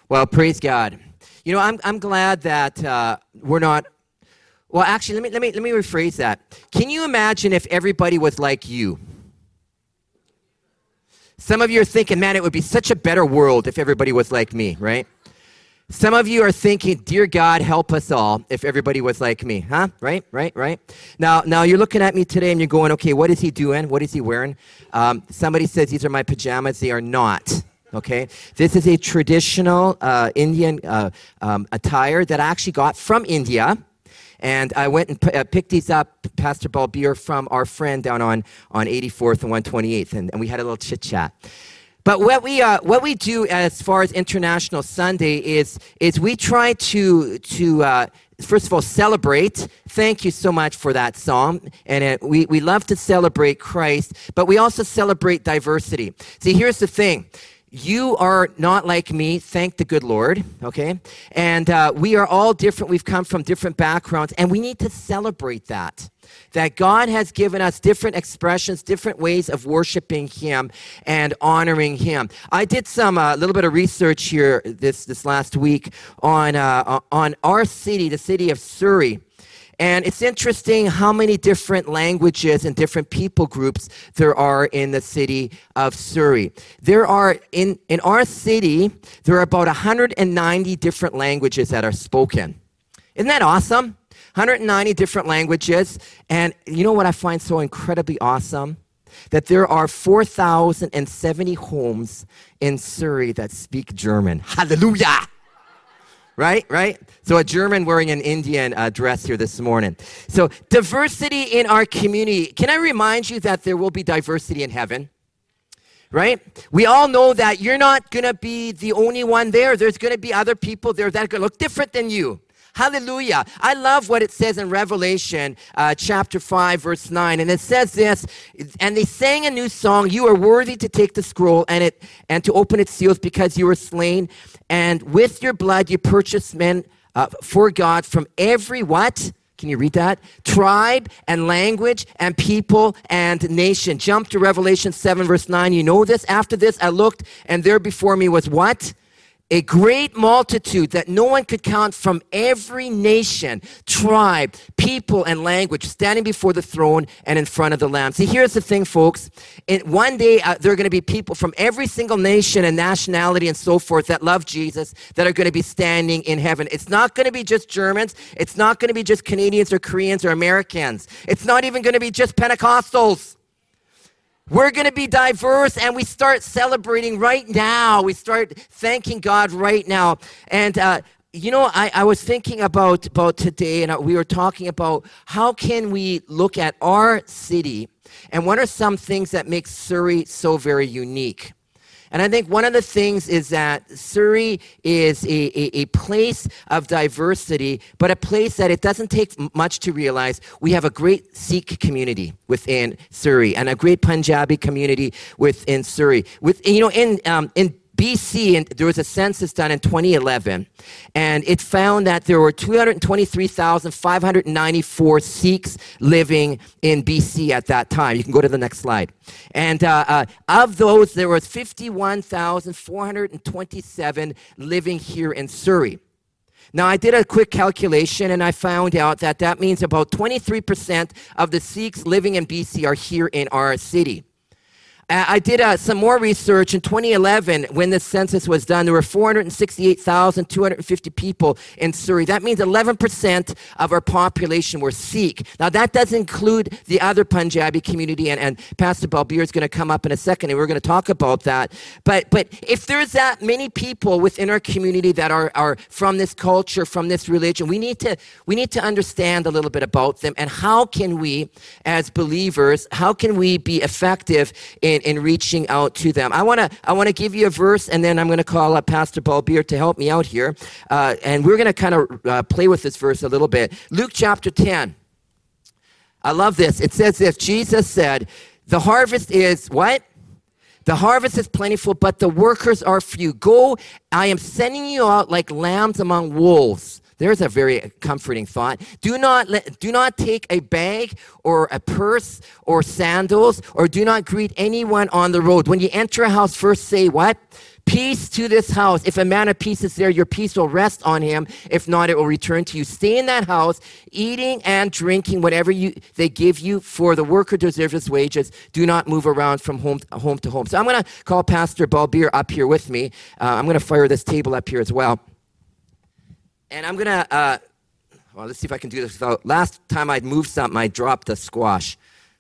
Well, praise God. You know, I'm glad that we're not. Well, actually, let me rephrase that. Can you imagine if everybody was like you? Some of you are thinking, man, it would be such a better world if everybody was like me, right? Some of you are thinking, dear God, help us all if everybody was like me, huh? Right? Now you're looking at me today and you're going, okay, what is he doing? What is he wearing? Somebody says these are my pajamas. They are not. Okay, this is a traditional Indian attire that I actually got from India. And I went and picked these up, Pastor Balbir, from our friend down on 84th and 128th, and we had a little chit-chat. But what we do as far as International Sunday is we try to first of all celebrate. Thank you so much for that song. And we love to celebrate Christ, but we also celebrate diversity. See, here's the thing. You are not like me, thank the good Lord, okay? And we are all different. We've come from different backgrounds, and we need to celebrate that God has given us different expressions, different ways of worshiping Him and honoring Him. I did some little bit of research here this last week on our city, the city of Surrey. And it's interesting how many different languages and different people groups there are in the city of Surrey. There are, in our city, there are about 190 different languages that are spoken. Isn't that awesome? 190 different languages. And you know what I find so incredibly awesome? That there are 4,070 homes in Surrey that speak German. Hallelujah! Right? So a German wearing an Indian dress here this morning. So diversity in our community. Can I remind you that there will be diversity in heaven? Right? We all know that you're not going to be the only one there. There's going to be other people there that are going to look different than you. Hallelujah. I love what it says in Revelation chapter 5, verse 9. And it says this, and they sang a new song, you are worthy to take the scroll and to open its seals because you were slain. And with your blood you purchased men for God from every what? Can you read that? Tribe and language and people and nation. Jump to Revelation 7, verse 9. You know this. After this I looked, and there before me was what? A great multitude that no one could count from every nation, tribe, people, and language standing before the throne and in front of the Lamb. See, here's the thing, folks. One day, there are going to be people from every single nation and nationality and so forth that love Jesus that are going to be standing in heaven. It's not going to be just Germans. It's not going to be just Canadians or Koreans or Americans. It's not even going to be just Pentecostals. We're going to be diverse, and we start celebrating right now. We start thanking God right now. And, you know, I was thinking about today, and we were talking about how can we look at our city, and what are some things that make Surrey so very unique. And I think one of the things is that Surrey is a place of diversity, but a place that it doesn't take much to realize. We have a great Sikh community within Surrey and a great Punjabi community within Surrey. In BC, and there was a census done in 2011, and it found that there were 223,594 Sikhs living in BC at that time. You can go to the next slide. And of those, there was 51,427 living here in Surrey. Now, I did a quick calculation, and I found out that means about 23% of the Sikhs living in BC are here in our city. I did some more research in 2011 when the census was done. There were 468,250 people in Surrey. That means 11% of our population were Sikh. Now, that does include the other Punjabi community, and Pastor Balbir is going to come up in a second, and we're going to talk about that. But if there's that many people within our community that are from this culture, from this religion, we need to understand a little bit about them, and how can we, as believers, how can we be effective in reaching out to them. I want to give you a verse, and then I'm going to call up Pastor Balbir to help me out here. And we're going to kind of play with this verse a little bit. Luke chapter 10. I love this. It says this. Jesus said, the harvest is what? The harvest is plentiful, but the workers are few. Go, I am sending you out like lambs among wolves. There's a very comforting thought. Do not take a bag or a purse or sandals, or do not greet anyone on the road. When you enter a house, first say what? Peace to this house. If a man of peace is there, your peace will rest on him. If not, it will return to you. Stay in that house, eating and drinking whatever they give you, for the worker deserves his wages. Do not move around from home to home. So I'm going to call Pastor Balbir up here with me. I'm going to fire this table up here as well. And I'm going to, let's see if I can do this without, last time I moved something, I dropped the squash.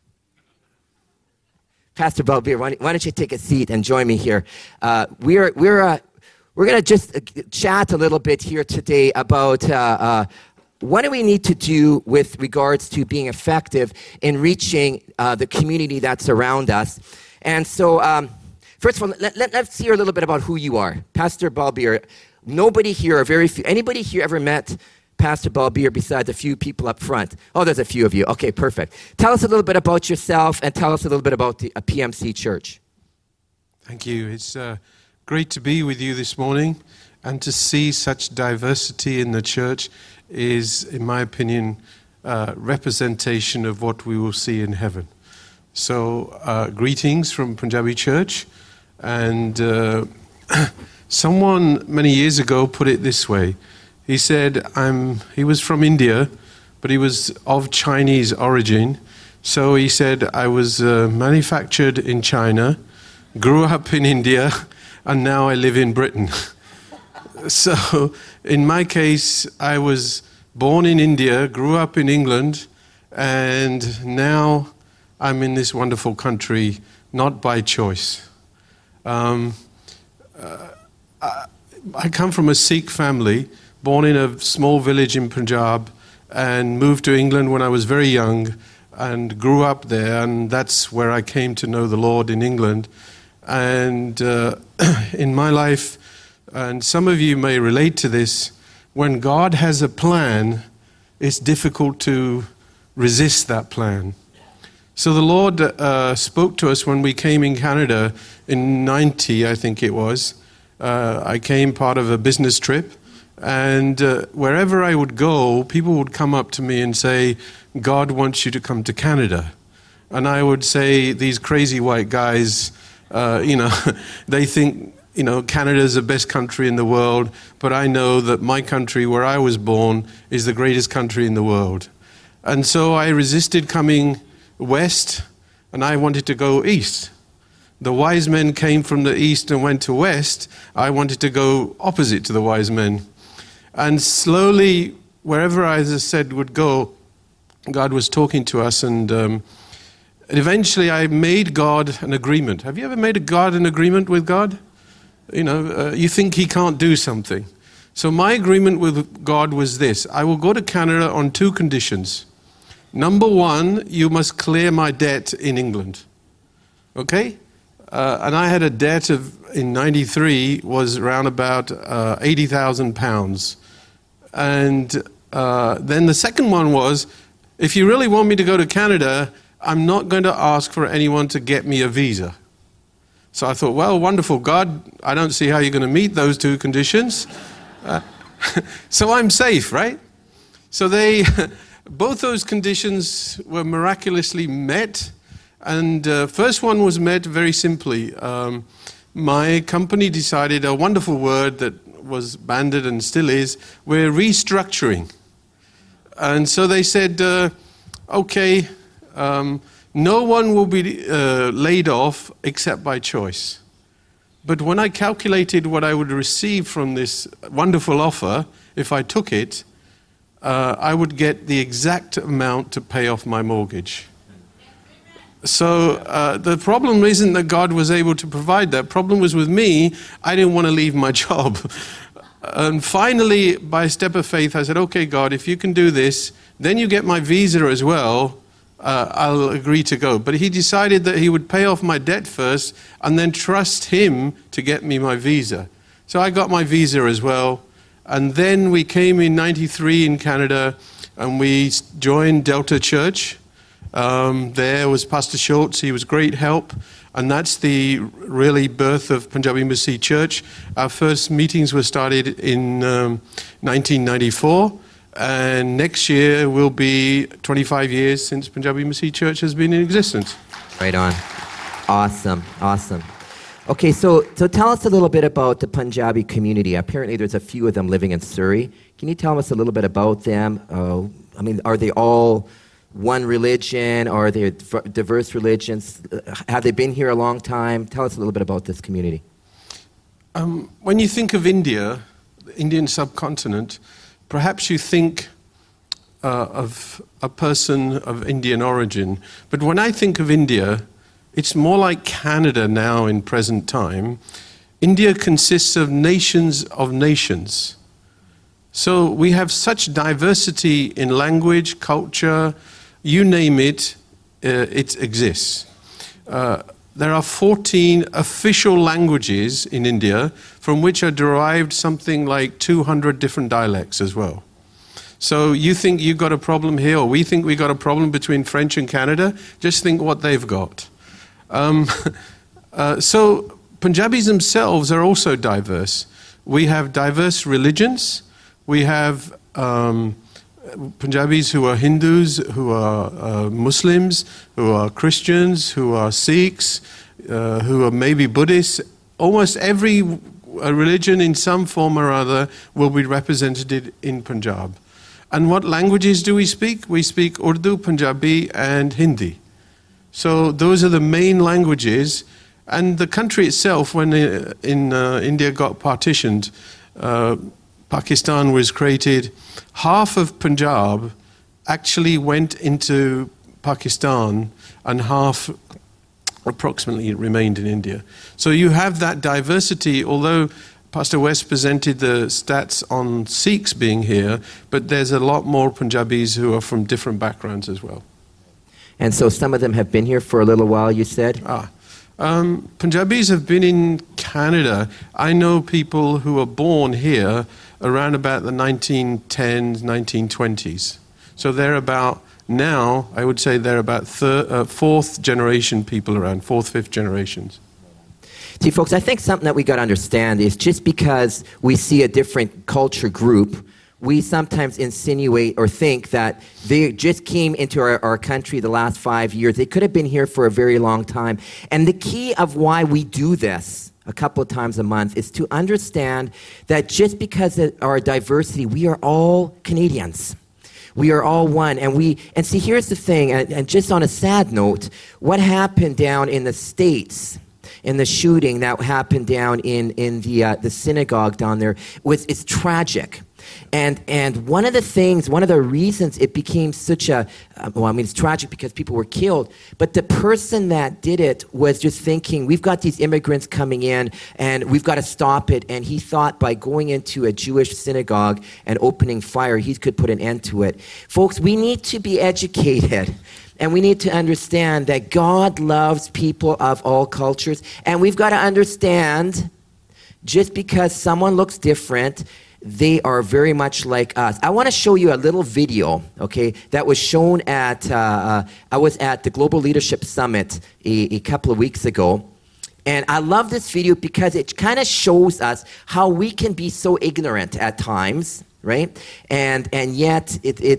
Pastor Balbir, why don't you take a seat and join me here? We're going to just chat a little bit here today about what do we need to do with regards to being effective in reaching the community that's around us. And so, first of all, let's hear a little bit about who you are. Pastor Balbir, nobody here, or very few, anybody here ever met Pastor Balbir besides a few people up front? Oh, there's a few of you. Okay, perfect. Tell us a little bit about yourself and tell us a little bit about the PMC Church. Thank you. It's great to be with you this morning, and to see such diversity in the church is, in my opinion, representation of what we will see in heaven. So, greetings from Punjabi Church, and someone many years ago put it this way. He said, he was from India, but he was of Chinese origin. So he said, I was manufactured in China, grew up in India, and now I live in Britain. So in my case, I was born in India, grew up in England, and now I'm in this wonderful country, not by choice. I come from a Sikh family, born in a small village in Punjab, and moved to England when I was very young and grew up there, and that's where I came to know the Lord, in England. And in my life, and some of you may relate to this, when God has a plan, it's difficult to resist that plan. So the Lord spoke to us when we came in Canada in 90, I think it was. I came part of a business trip. And wherever I would go, people would come up to me and say, God wants you to come to Canada. And I would say, these crazy white guys, they think, Canada's the best country in the world, but I know that my country, where I was born, is the greatest country in the world. And so I resisted coming west, and I wanted to go east. The wise men came from the east and went to west. I wanted to go opposite to the wise men. And slowly, wherever I, as I said, would go, God was talking to us, and eventually I made God an agreement. Have you ever made an agreement with God? You think he can't do something. So my agreement with God was this: I will go to Canada on two conditions. Number one, you must clear my debt in England. Okay? And I had a debt in 93, was around about £80,000. And then the second one was, if you really want me to go to Canada, I'm not going to ask for anyone to get me a visa. So I thought, well, wonderful, God, I don't see how you're going to meet those two conditions. So I'm safe, right? So both those conditions were miraculously met. And first one was met very simply. My company decided, a wonderful word that was banded and still is, we're restructuring. And so they said, okay, no one will be laid off except by choice. But when I calculated what I would receive from this wonderful offer, if I took it, I would get the exact amount to pay off my mortgage. So the problem isn't that God was able to provide that. Problem was with me. I didn't want to leave my job. And finally, by a step of faith, I said, okay, God, if you can do this, then you get my visa as well. I'll agree to go. But he decided that he would pay off my debt first and then trust him to get me my visa. So I got my visa as well. And then we came in 93 in Canada, and we joined Delta Church. There was Pastor Schultz. He was great help. And that's the really birth of Punjabi Masih Church. Our first meetings were started in 1994. And next year will be 25 years since Punjabi Masih Church has been in existence. Right on. Awesome. Awesome. Okay, so tell us a little bit about the Punjabi community. Apparently, there's a few of them living in Surrey. Can you tell us a little bit about them? I mean, are they all one religion, or are they diverse religions? Have they been here a long time? Tell us a little bit about this community. When you think of India, the Indian subcontinent, perhaps you think of a person of Indian origin. But when I think of India, it's more like Canada now in present time. India consists of nations of nations. So we have such diversity in language, culture, you name it, it exists. There are 14 official languages in India from which are derived something like 200 different dialects as well. So you think you've got a problem here, or we think we got a problem between French and Canada? Just think what they've got. So Punjabis themselves are also diverse. We have diverse religions. We have Punjabis who are Hindus, who are Muslims, who are Christians, who are Sikhs, who are maybe Buddhists. Almost every religion in some form or other will be represented in Punjab. And what languages do we speak? We speak Urdu, Punjabi, and Hindi. So those are the main languages. And the country itself, when India got partitioned, Pakistan was created. Half of Punjab actually went into Pakistan, and half approximately remained in India. So you have that diversity, although Pastor West presented the stats on Sikhs being here, but there's a lot more Punjabis who are from different backgrounds as well. And so some of them have been here for a little while, you said? Punjabis have been in Canada. I know people who were born here around about the 1910s, 1920s. So they're about, now, I would say they're about fourth generation people around, fourth, fifth generations. See, folks, I think something that we got to understand is just because we see a different culture group, we sometimes insinuate or think that they just came into our country the last 5 years. They could have been here for a very long time. And the key of why we do this a couple of times a month is to understand that just because of our diversity, we are all Canadians. We are all one. And see, here's the thing, and just on a sad note, what happened down in the States, in the shooting that happened down in the synagogue down there, it's tragic. And one of the reasons it became such a, it's tragic because people were killed, but the person that did it was just thinking, we've got these immigrants coming in and we've got to stop it. And he thought by going into a Jewish synagogue and opening fire, he could put an end to it. Folks, we need to be educated. And we need to understand that God loves people of all cultures. And we've got to understand, just because someone looks different, they are very much like us. I want to show you a little video, okay, that was shown at, I was at the Global Leadership Summit a couple of weeks ago. And I love this video because it kind of shows us how we can be so ignorant at times, right? And yet,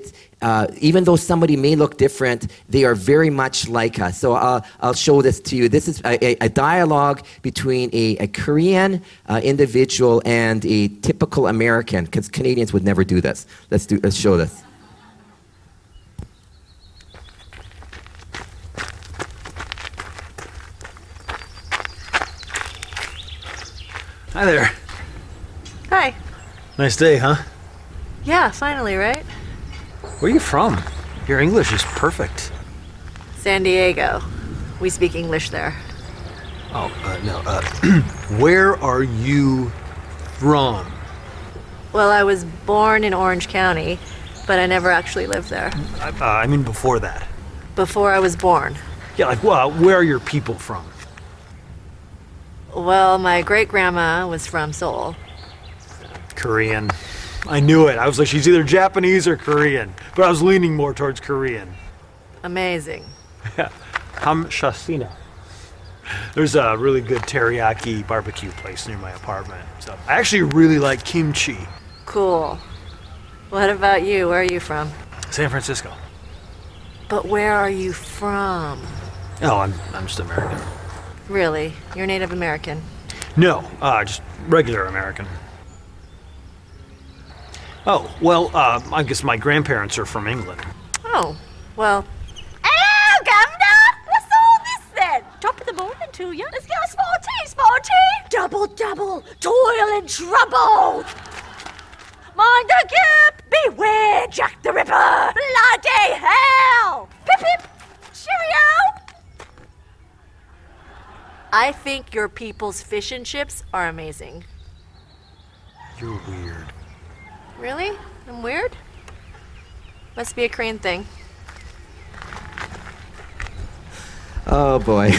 even though somebody may look different, they are very much like us. So I'll show this to you. This is a dialogue between a Korean individual and a typical American, because Canadians would never do this. Let's show this. Hi there. Hi. Nice day, huh? Yeah, finally, right? Where are you from? Your English is perfect. San Diego. We speak English there. Oh, no. Where are you from? Well, I was born in Orange County, but I never actually lived there. I mean before that. Before I was born. Yeah, like, well, where are your people from? Well, my great-grandma was from Seoul. Korean. I knew it. I was like, she's either Japanese or Korean. But I was leaning more towards Korean. Amazing. Yeah. Hamshasina. There's a really good teriyaki barbecue place near my apartment. So I actually really like kimchi. Cool. What about you? Where are you from? San Francisco. But where are you from? Oh, I'm just American. Really? You're Native American? No, just regular American. Oh, well, I guess my grandparents are from England. Oh, well. Hello, Governor! What's all this then? Top of the morning to you. Let's get a small tea. Double, toil and trouble. Mind the gap! Beware, Jack the Ripper! Bloody hell! Pip pip! Cheerio! I think your people's fish and chips are amazing. You're weird. Really? I'm weird? Must be a Crane thing. Oh boy.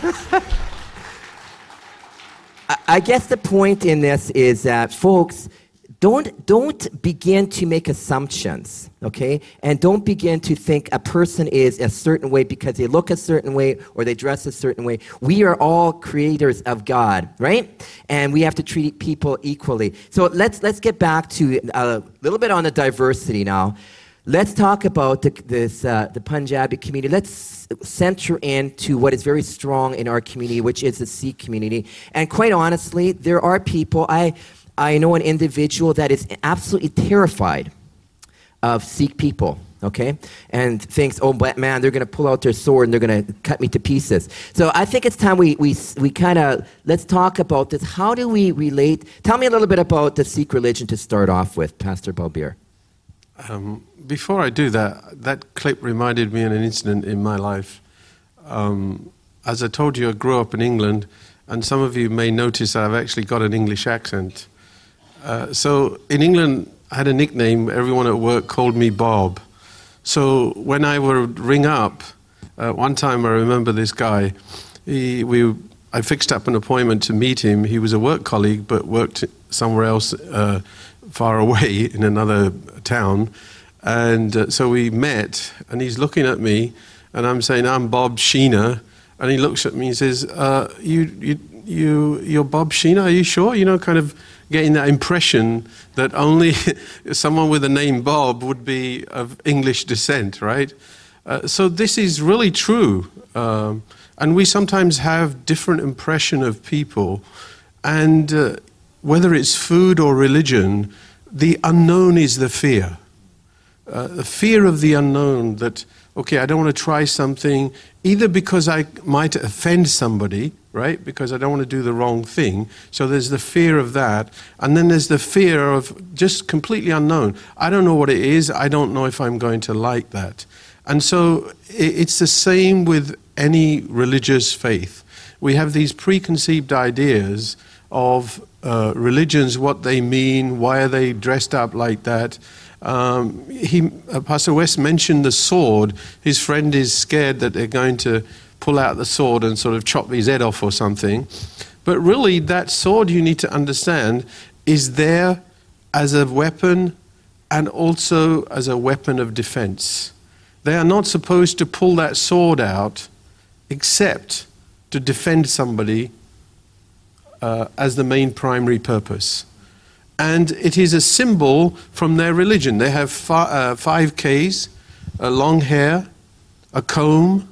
I guess the point in this is that, folks, don't begin to make assumptions, okay? And don't begin to think a person is a certain way because they look a certain way or they dress a certain way. We are all creators of God, right? And we have to treat people equally. So let's get back to a little bit on the diversity now. Let's talk about the Punjabi community. Let's center into what is very strong in our community, which is the Sikh community. And quite honestly, there are people, I know an individual that is absolutely terrified of Sikh people, okay? And thinks, oh, but man, they're going to pull out their sword and they're going to cut me to pieces. So I think it's time we kind of, let's talk about this. How do we relate? Tell me a little bit about the Sikh religion to start off with, Pastor Balbir. Before I do that, that clip reminded me of an incident in my life. As I told you, I grew up in England, and some of you may notice I've actually got an English accent. So in England, I had a nickname. Everyone at work called me Bob. So when I would ring up, one time I remember this guy. I fixed up an appointment to meet him. He was a work colleague, but worked somewhere else far away in another town. And so we met, and he's looking at me, and I'm saying, I'm Bob Sheena. And he looks at me and says, you're Bob Sheena, are you sure? You know, kind of getting that impression that only someone with the name Bob would be of English descent, right? So this is really true. And we sometimes have different impression of people. And whether it's food or religion, the unknown is the fear. The fear of the unknown that, okay, I don't want to try something, either because I might offend somebody, right? Because I don't want to do the wrong thing. So there's the fear of that. And then there's the fear of just completely unknown. I don't know what it is. I don't know if I'm going to like that. And so it's the same with any religious faith. We have these preconceived ideas of religions, what they mean, why are they dressed up like that. Pastor West mentioned the sword. His friend is scared that they're going to pull out the sword and sort of chop his head off or something. But really, that sword, you need to understand, is there as a weapon and also as a weapon of defense. They are not supposed to pull that sword out except to defend somebody as the main primary purpose. And it is a symbol from their religion. They have 5 Ks, a long hair, a comb,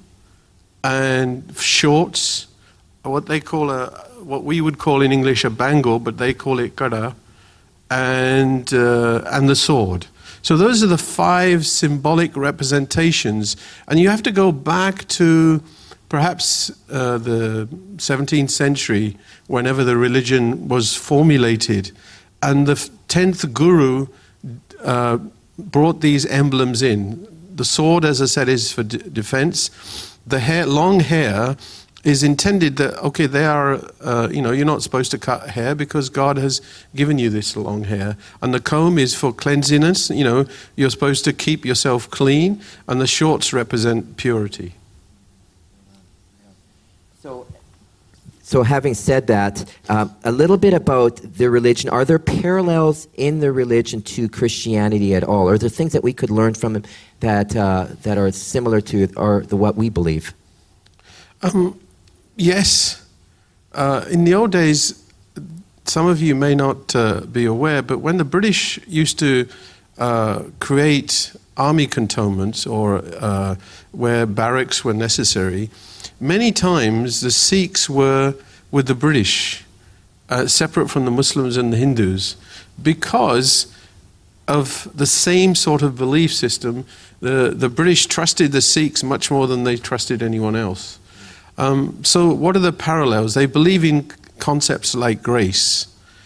and shorts, what they call what we would call in English a bangle, but they call it kada, and the sword. So those are the 5 symbolic representations. And you have to go back to perhaps the 17th century, whenever the religion was formulated. And the 10th Guru brought these emblems in. The sword, as I said, is for defense. The hair, long hair, is intended that, okay, they are, you're not supposed to cut hair because God has given you this long hair. And the comb is for cleanliness. You're supposed to keep yourself clean. And the shorts represent purity. So having said that, a little bit about their religion. Are there parallels in their religion to Christianity at all? Are there things that we could learn from them that are similar to what we believe? Yes. In the old days, some of you may not be aware, but when the British used to create army cantonments or where barracks were necessary, many times the Sikhs were with the British, separate from the Muslims and the Hindus, because of the same sort of belief system. The British trusted the Sikhs much more than they trusted anyone else. So what are the parallels? They believe in concepts like grace,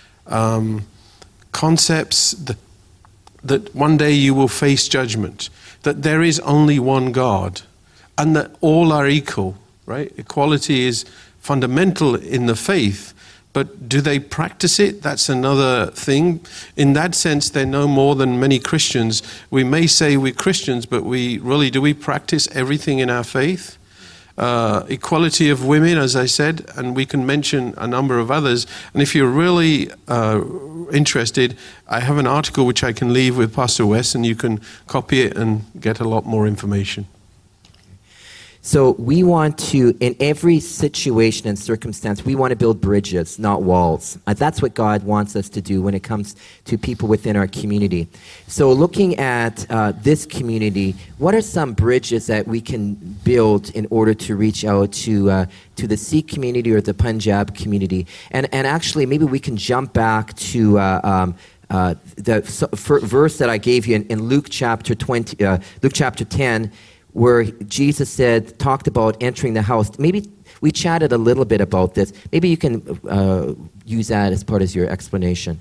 concepts that one day you will face judgment, that there is only one God, and that all are equal, right? Equality is fundamental in the faith, but do they practice it? That's another thing. In that sense, they're no more than many Christians. We may say we're Christians, but do we practice everything in our faith? Equality of women, as I said, and we can mention a number of others. And if you're really interested, I have an article which I can leave with Pastor Wes, and you can copy it and get a lot more information. So we want to, in every situation and circumstance, we want to build bridges, not walls. That's what God wants us to do when it comes to people within our community. So looking at this community, what are some bridges that we can build in order to reach out to the Sikh community or the Punjab community? And actually, maybe we can jump back to the verse that I gave you in Luke chapter 10, where Jesus talked about entering the house. Maybe we chatted a little bit about this. Maybe you can use that as part of your explanation.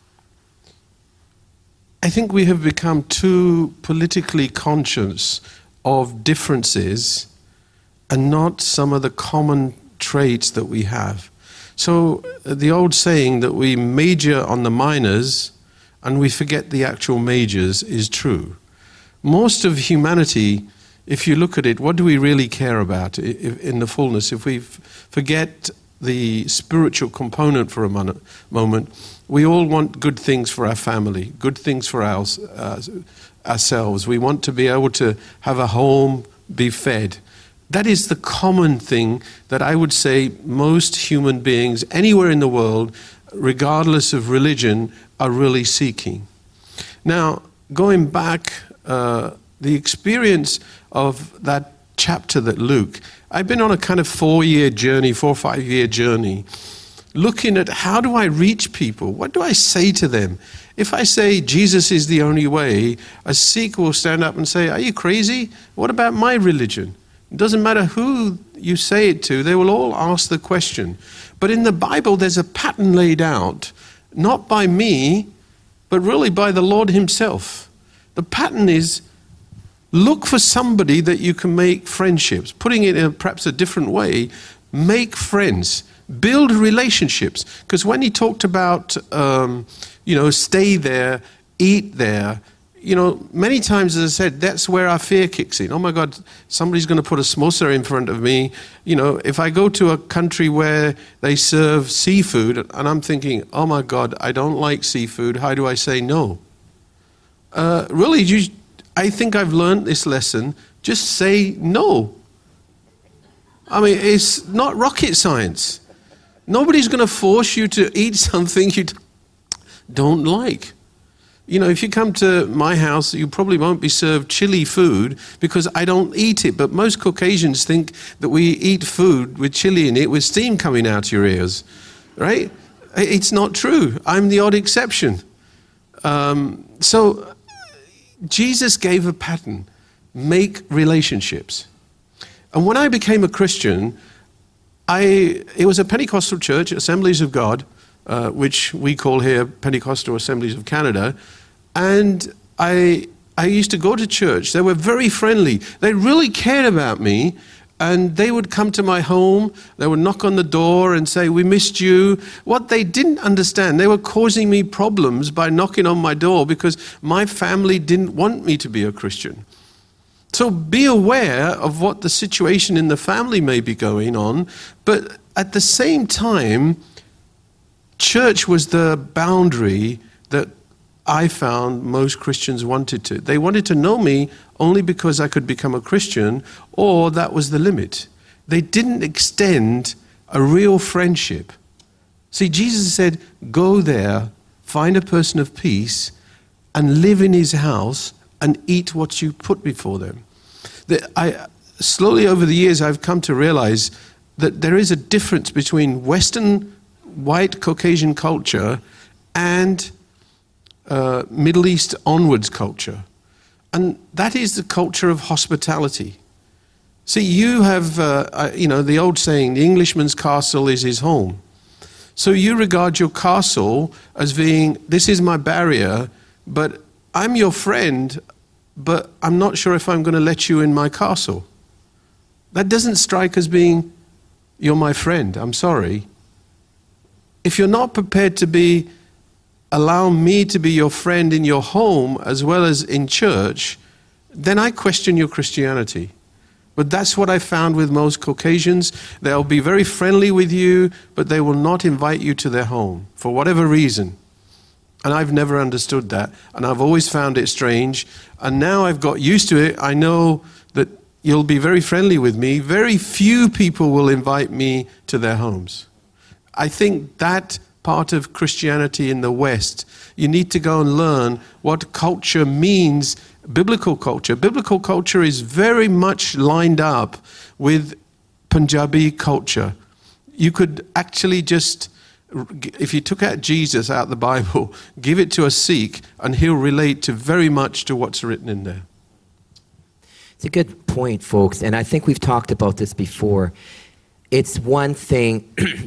I think we have become too politically conscious of differences and not some of the common traits that we have. So the old saying that we major on the minors and we forget the actual majors is true. Most of humanity, if you look at it, what do we really care about in the fullness? If we forget the spiritual component for a moment, we all want good things for our family, good things for ourselves. We want to be able to have a home, be fed. That is the common thing that I would say most human beings anywhere in the world, regardless of religion, are really seeking. Now, going back, the experience of that chapter that Luke, I've been on a kind of 4 or 5 year journey, looking at how do I reach people? What do I say to them? If I say Jesus is the only way, a Sikh will stand up and say, are you crazy? What about my religion? It doesn't matter who you say it to, they will all ask the question. But in the Bible, there's a pattern laid out, not by me, but really by the Lord himself. The pattern is, look for somebody that you can make friendships. Putting it in perhaps a different way, make friends, build relationships. Because when he talked about, stay there, eat there, many times, as I said, that's where our fear kicks in. Oh my God, somebody's going to put a samosa in front of me. If I go to a country where they serve seafood, and I'm thinking, oh my God, I don't like seafood, how do I say no? I think I've learned this lesson. Just say no. I mean, it's not rocket science. Nobody's going to force you to eat something you don't like. If you come to my house, you probably won't be served chili food because I don't eat it. But most Caucasians think that we eat food with chili in it with steam coming out your ears, right? It's not true. I'm the odd exception. So Jesus gave a pattern, make relationships. And when I became a Christian, it was a Pentecostal church, Assemblies of God, which we call here Pentecostal Assemblies of Canada. And I used to go to church. They were very friendly. They really cared about me. And they would come to my home. They would knock on the door and say, we missed you. What they didn't understand, they were causing me problems by knocking on my door because my family didn't want me to be a Christian. So be aware of what the situation in the family may be going on. But at the same time, church was the boundary that I found most Christians wanted to. They wanted to know me only because I could become a Christian, or that was the limit. They didn't extend a real friendship. See, Jesus said, go there, find a person of peace, and live in his house and eat what you put before them. Slowly over the years, I've come to realize that there is a difference between Western white Caucasian culture and Middle East onwards culture. And that is the culture of hospitality. See, you have, the old saying, the Englishman's castle is his home. So you regard your castle as being, this is my barrier, but I'm your friend, but I'm not sure if I'm going to let you in my castle. That doesn't strike as being, you're my friend, I'm sorry. If you're not prepared to allow me to be your friend in your home as well as in church, then I question your Christianity. But that's what I found with most Caucasians. They'll be very friendly with you, but they will not invite you to their home for whatever reason. And I've never understood that. And I've always found it strange. And now I've got used to it. I know that you'll be very friendly with me. Very few people will invite me to their homes. I think that part of Christianity in the West, you need to go and learn what culture means. Biblical culture. Biblical culture is very much lined up with Punjabi culture. You could actually just, if you took out Jesus out of the Bible, give it to a Sikh, and he'll relate to very much to what's written in there. It's a good point, folks, and I think we've talked about this before. It's one thing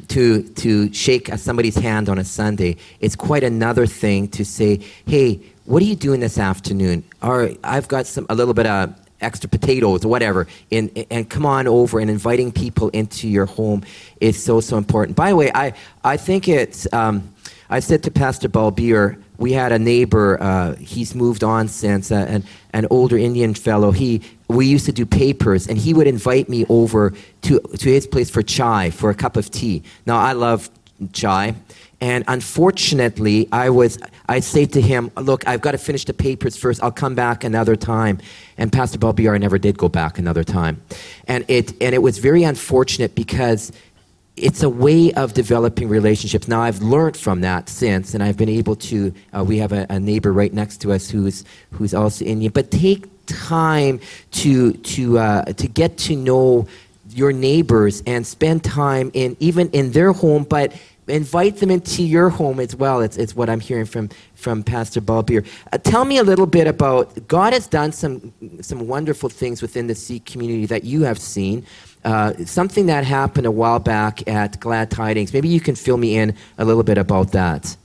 to shake somebody's hand on a Sunday. It's quite another thing to say, hey, what are you doing this afternoon? Or I've got a little bit of extra potatoes or whatever, and come on over, and inviting people into your home is so important. By the way, I think it's, I said to Pastor Balbir, we had a neighbor, he's moved on since, an older Indian fellow. We used to do papers, and he would invite me over to his place for chai, for a cup of tea. Now, I love chai, and unfortunately, I'd say to him, look, I've got to finish the papers first, I'll come back another time. And Pastor Balbir never did go back another time. And it was very unfortunate, because it's a way of developing relationships. Now, I've learned from that since, and I've been able to, we have a neighbor right next to us who's also Indian. But take time to get to know your neighbors and spend time even in their home, but invite them into your home as well. It's what I'm hearing from Pastor Balbir. Tell me a little bit about, God has done some wonderful things within the Sikh community that you have seen. Something that happened a while back at Glad Tidings. Maybe you can fill me in a little bit about that.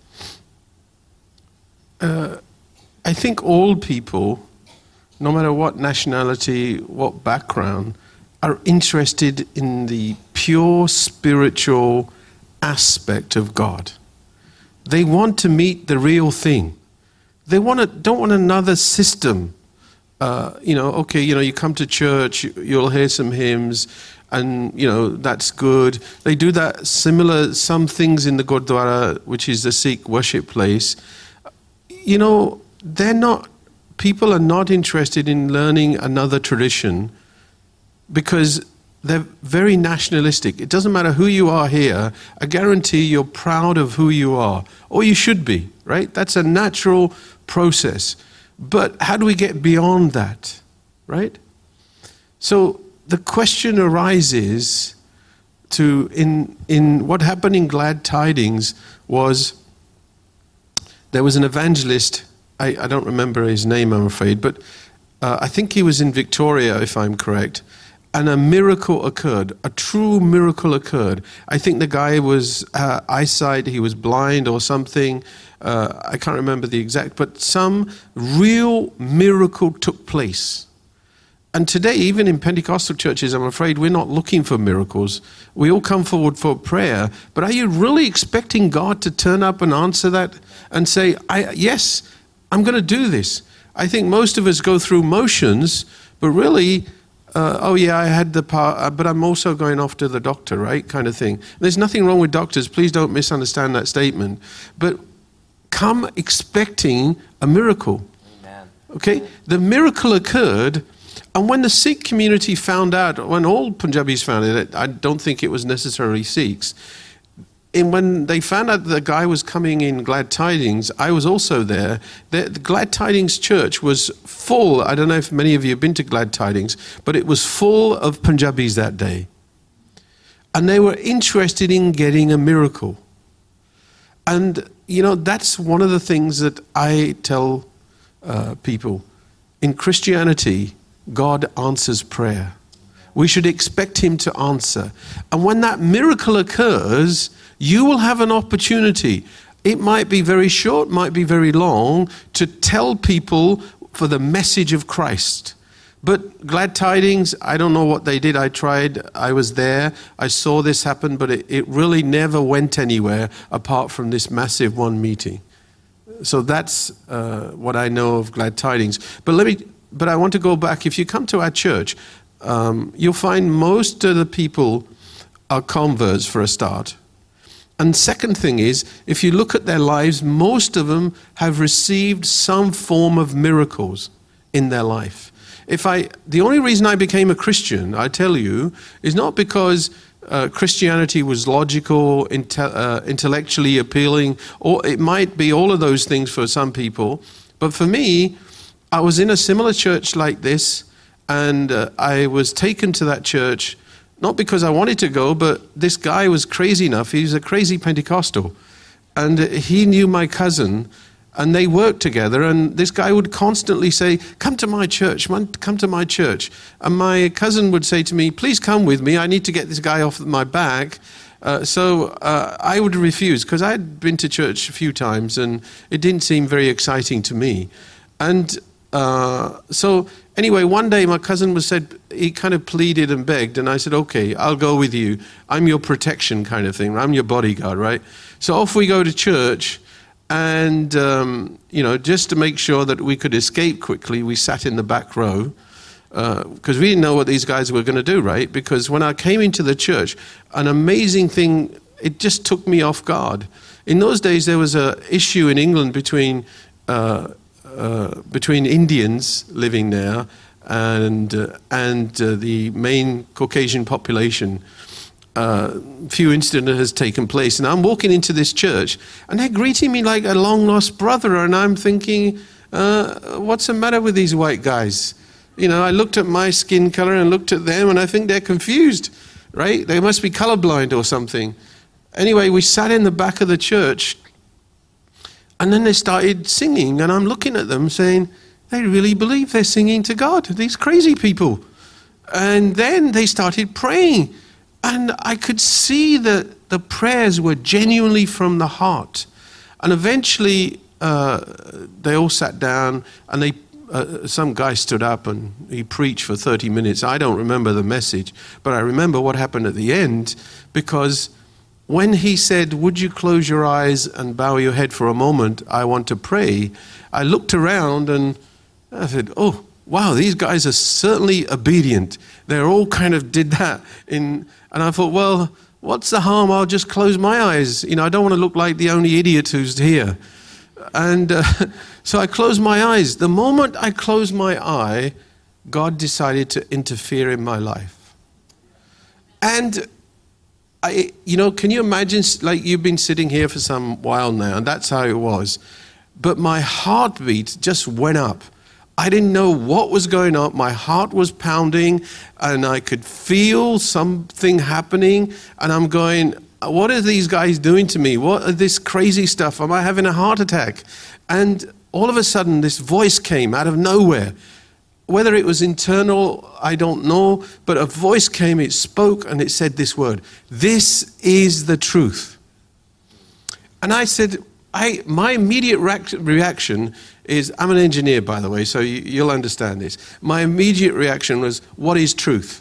I think all people, no matter what nationality, what background, are interested in the pure spiritual aspect of God. They want to meet the real thing. They don't want another system. You come to church, you'll hear some hymns, and, that's good. They do that some things in the Gurdwara, which is the Sikh worship place. People are not interested in learning another tradition because they're very nationalistic. It doesn't matter who you are here. I guarantee you're proud of who you are, or you should be, right? That's a natural process. But how do we get beyond that, right? So the question arises in what happened in Glad Tidings was there was an evangelist, I don't remember his name, I'm afraid, but I think he was in Victoria, if I'm correct, and a miracle occurred, a true miracle occurred. I think the guy was eyesight, he was blind or something. I can't remember the exact, but some real miracle took place. And today, even in Pentecostal churches, I'm afraid we're not looking for miracles. We all come forward for prayer, but are you really expecting God to turn up and answer that and say, yes, I'm going to do this? I think most of us go through motions, but really, I had the part, but I'm also going off to the doctor, right, kind of thing. There's nothing wrong with doctors. Please don't misunderstand that statement. But come expecting a miracle. Amen. Okay? The miracle occurred, and when the Sikh community found out, when all Punjabis found it, I don't think it was necessarily Sikhs, when they found out the guy was coming in Glad Tidings, I was also there. The Glad Tidings church was full. I don't know if many of you have been to Glad Tidings, but it was full of Punjabis that day. And they were interested in getting a miracle. And, that's one of the things that I tell people. In Christianity, God answers prayer. We should expect him to answer. And when that miracle occurs, you will have an opportunity. It might be very short, might be very long, to tell people for the message of Christ. But Glad Tidings, I don't know what they did. I tried. I was there. I saw this happen, but it really never went anywhere apart from this massive one meeting. So that's what I know of Glad Tidings. But I want to go back. If you come to our church, you'll find most of the people are converts for a start. And second thing is, if you look at their lives, most of them have received some form of miracles in their life. The only reason I became a Christian, I tell you, is not because Christianity was logical, intellectually appealing, or it might be all of those things for some people. But for me, I was in a similar church like this, and I was taken to that church, not because I wanted to go, but this guy was crazy enough. He was a crazy Pentecostal. And he knew my cousin, and they worked together. And this guy would constantly say, come to my church, man, come to my church. And my cousin would say to me, please come with me. I need to get this guy off my back. So I would refuse, because I'd been to church a few times, and it didn't seem very exciting to me. And so anyway, one day my cousin he kind of pleaded and begged, and I said, okay, I'll go with you. I'm your protection kind of thing. I'm your bodyguard, right? So off we go to church, and, just to make sure that we could escape quickly, we sat in the back row, because we didn't know what these guys were going to do, right? Because when I came into the church, an amazing thing, it just took me off guard. In those days, there was an issue in England between Indians living there and the main Caucasian population. Few incidents has taken place, and I'm walking into this church, and they're greeting me like a long-lost brother, and I'm thinking, what's the matter with these white guys? I looked at my skin color and looked at them, and I think they're confused, right? They must be colorblind or something. Anyway, we sat in the back of the church, and then they started singing, and I'm looking at them saying, they really believe they're singing to God, these crazy people. And then they started praying, and I could see that the prayers were genuinely from the heart. And eventually, they all sat down, and some guy stood up, and he preached for 30 minutes. I don't remember the message, but I remember what happened at the end, because when he said, would you close your eyes and bow your head for a moment? I want to pray. I looked around and I said, oh, wow, these guys are certainly obedient. They all kind of did that. And I thought, well, what's the harm? I'll just close my eyes. I don't want to look like the only idiot who's here. And so I closed my eyes. The moment I closed my eye, God decided to interfere in my life. And can you imagine, like, you've been sitting here for some while now, and that's how it was. But my heartbeat just went up. I didn't know what was going on. My heart was pounding, and I could feel something happening. And I'm going, what are these guys doing to me? What are this crazy stuff? Am I having a heart attack? And all of a sudden, this voice came out of nowhere. Whether it was internal, I don't know, but a voice came, it spoke, and it said this word, this is the truth. And I said, my immediate reaction is, I'm an engineer, by the way, so you'll understand this. My immediate reaction was, what is truth?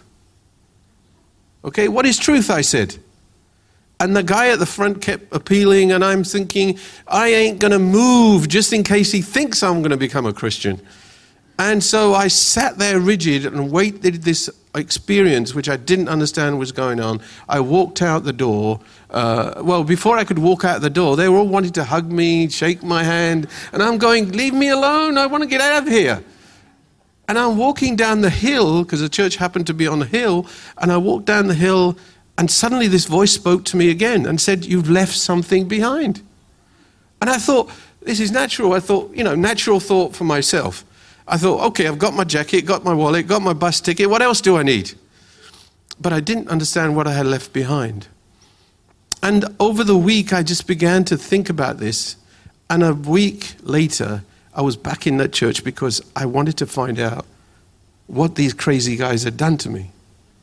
Okay, what is truth, I said. And the guy at the front kept appealing, and I'm thinking, I ain't going to move just in case he thinks I'm going to become a Christian. And so I sat there rigid and waited this experience, which I didn't understand what was going on. I walked out the door. Before I could walk out the door, they were all wanting to hug me, shake my hand. And I'm going, leave me alone. I want to get out of here. And I'm walking down the hill, because the church happened to be on the hill. And I walked down the hill, And suddenly this voice spoke to me again and said, you've left something behind. And I thought, this is natural. I thought, natural thought for myself. I thought, okay, I've got my jacket, got my wallet, got my bus ticket. What else do I need? But I didn't understand what I had left behind. And over the week, I just began to think about this. And a week later, I was back in that church because I wanted to find out what these crazy guys had done to me.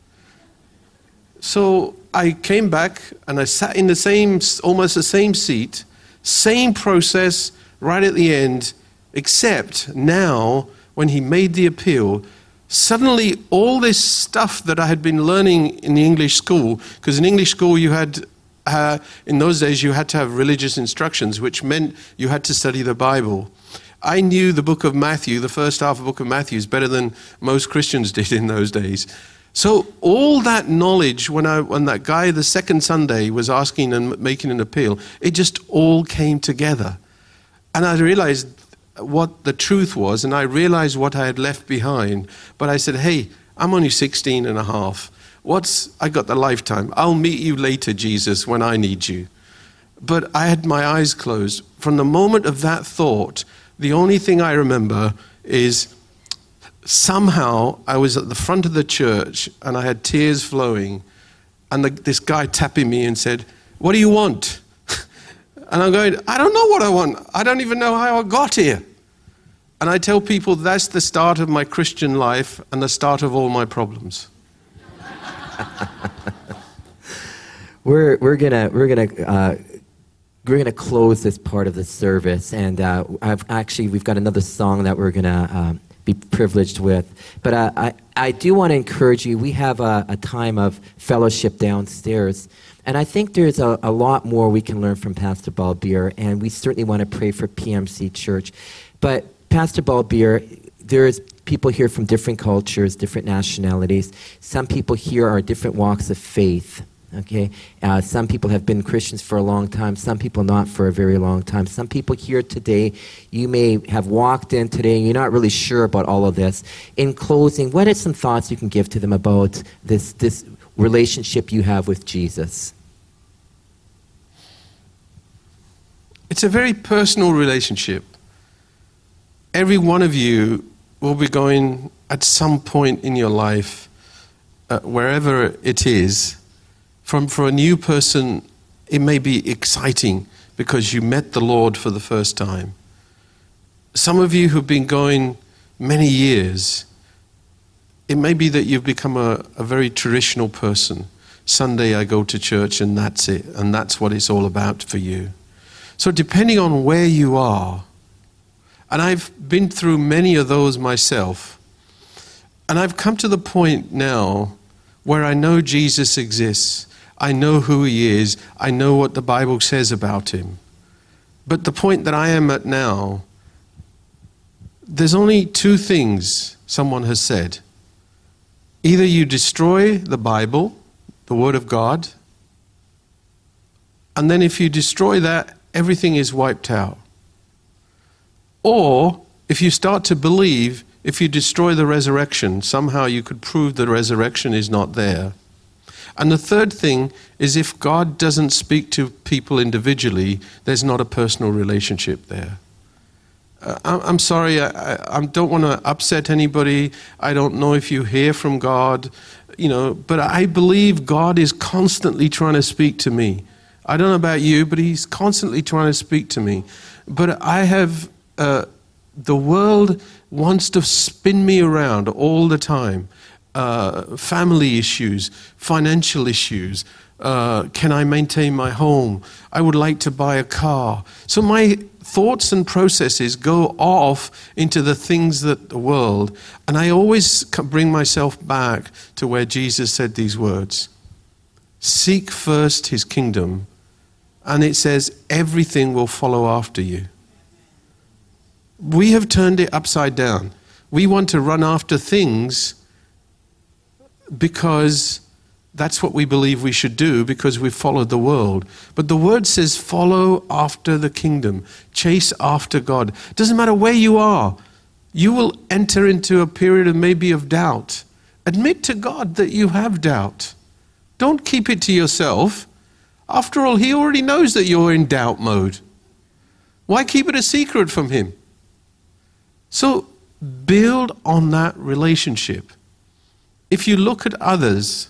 So I came back and I sat in almost the same seat, same process right at the end, except now when he made the appeal, suddenly all this stuff that I had been learning in the English school, because in English school you had, in those days you had to have religious instructions, which meant you had to study the Bible. I knew the book of Matthew, the first half of the book of Matthew, is better than most Christians did in those days. So all that knowledge, when that guy the second Sunday was asking and making an appeal, it just all came together. And I realized what the truth was, and I realized what I had left behind. But I said, hey, I'm only 16 and a half. I got the lifetime. I'll meet you later, Jesus, when I need you. But I had my eyes closed. From the moment of that thought, the only thing I remember is somehow I was at the front of the church and I had tears flowing, and this guy tapping me and said, what do you want? And I'm going, I don't know what I want. I don't even know how I got here. And I tell people that's the start of my Christian life and the start of all my problems. We're gonna close this part of the service, and we've got another song that we're gonna be privileged with. But I do want to encourage you. We have a time of fellowship downstairs, and I think there's a lot more we can learn from Pastor Balbir, and we certainly want to pray for PMC Church. But Pastor Balbir, there's people here from different cultures, different nationalities. Some people here are different walks of faith. Okay, some people have been Christians for a long time, some people not for a very long time. Some people here today, you may have walked in today and you're not really sure about all of this. In closing, what are some thoughts you can give to them about this relationship you have with Jesus? It's a very personal relationship. Every one of you will be going at some point in your life, wherever it is. For a new person, it may be exciting because you met the Lord for the first time. Some of you who've been going many years, it may be that you've become a very traditional person. Sunday I go to church and that's it, and that's what it's all about for you. So depending on where you are, and I've been through many of those myself, and I've come to the point now where I know Jesus exists. I know who he is. I know what the Bible says about him. But the point that I am at now, there's only two things someone has said. Either you destroy the Bible, the Word of God, and then if you destroy that, everything is wiped out. Or if you start to believe, if you destroy the resurrection, somehow you could prove the resurrection is not there. And the third thing is, if God doesn't speak to people individually, there's not a personal relationship there. I'm sorry, I don't want to upset anybody. I don't know if you hear from God, but I believe God is constantly trying to speak to me. I don't know about you, but he's constantly trying to speak to me. But I have, the world wants to spin me around all the time. Family issues, financial issues. Can I maintain my home? I would like to buy a car. So my thoughts and processes go off into the things that the world, and I always bring myself back to where Jesus said these words. Seek first his kingdom, and it says everything will follow after you. We have turned it upside down. We want to run after things because that's what we believe we should do, because we've followed the world. But the word says follow after the kingdom. Chase after God. Doesn't matter where you are. You will enter into a period of maybe of doubt. Admit to God that you have doubt. Don't keep it to yourself. After all, he already knows that you're in doubt mode. Why keep it a secret from him? So build on that relationship. If you look at others,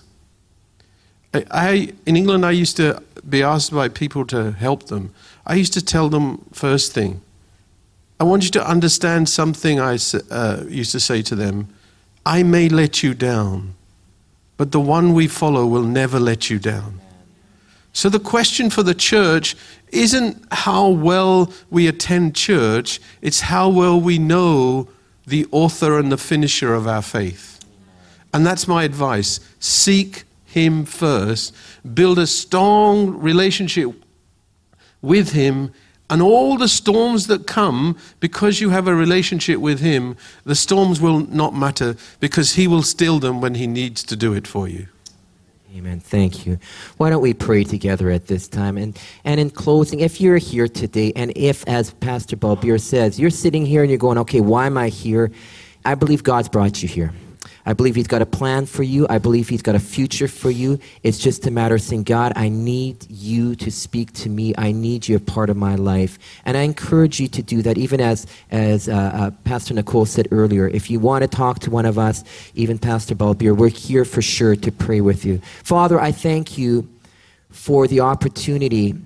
in England I used to be asked by people to help them. I used to tell them first thing, I want you to understand something I used to say to them, I may let you down, but the one we follow will never let you down. So the question for the church isn't how well we attend church, it's how well we know the author and the finisher of our faith. And that's my advice. Seek him first. Build a strong relationship with him, and all the storms that come, because you have a relationship with him, the storms will not matter because he will still them when he needs to do it for you. Amen. Thank you. Why don't we pray together at this time? And in closing, if you're here today, and if, as Pastor Balbir says, you're sitting here and you're going, okay, why am I here? I believe God's brought you here. I believe he's got a plan for you. I believe he's got a future for you. It's just a matter of saying, God, I need you to speak to me. I need you a part of my life. And I encourage you to do that, even as Pastor Nicole said earlier. If you want to talk to one of us, even Pastor Balbir, we're here for sure to pray with you. Father, I thank you for the opportunity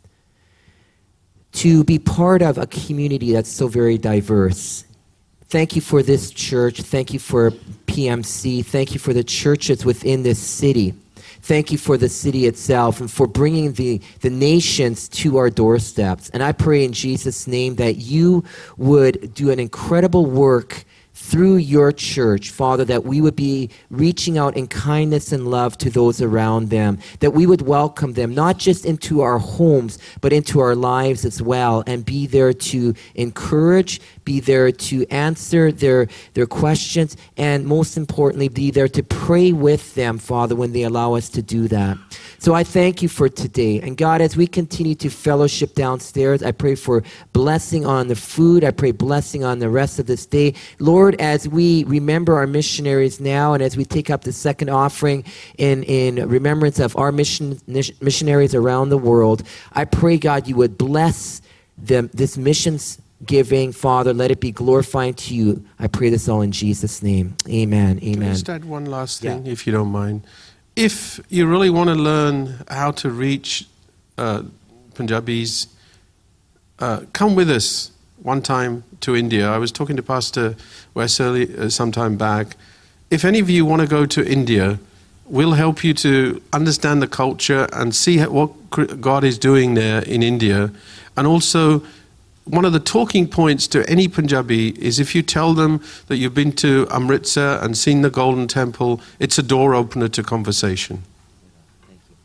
to be part of a community that's so very diverse. Thank you for this church. Thank you for PMC. Thank you for the churches within this city. Thank you for the city itself and for bringing the nations to our doorsteps. And I pray in Jesus' name that you would do an incredible work through your church, Father, that we would be reaching out in kindness and love to those around them, that we would welcome them, not just into our homes, but into our lives as well, and be there to encourage, be there to answer their questions, and most importantly, be there to pray with them, Father, when they allow us to do that. So I thank you for today. And God, as we continue to fellowship downstairs, I pray for blessing on the food. I pray blessing on the rest of this day. Lord, as we remember our missionaries now, and as we take up the second offering in remembrance of our missionaries around the world, I pray, God, you would bless this missions giving. Father, let it be glorifying to you. I pray this all in Jesus' name. Amen. Amen. Can I just add one last thing, if you don't mind? If you really want to learn how to reach Punjabis, come with us one time to India. I was talking to Pastor Wes some time back. If any of you want to go to India, we'll help you to understand the culture and see what God is doing there in India. And also, one of the talking points to any Punjabi is if you tell them that you've been to Amritsar and seen the Golden Temple, it's a door opener to conversation.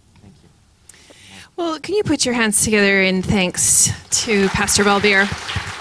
Well, can you put your hands together in thanks to Pastor Balbir?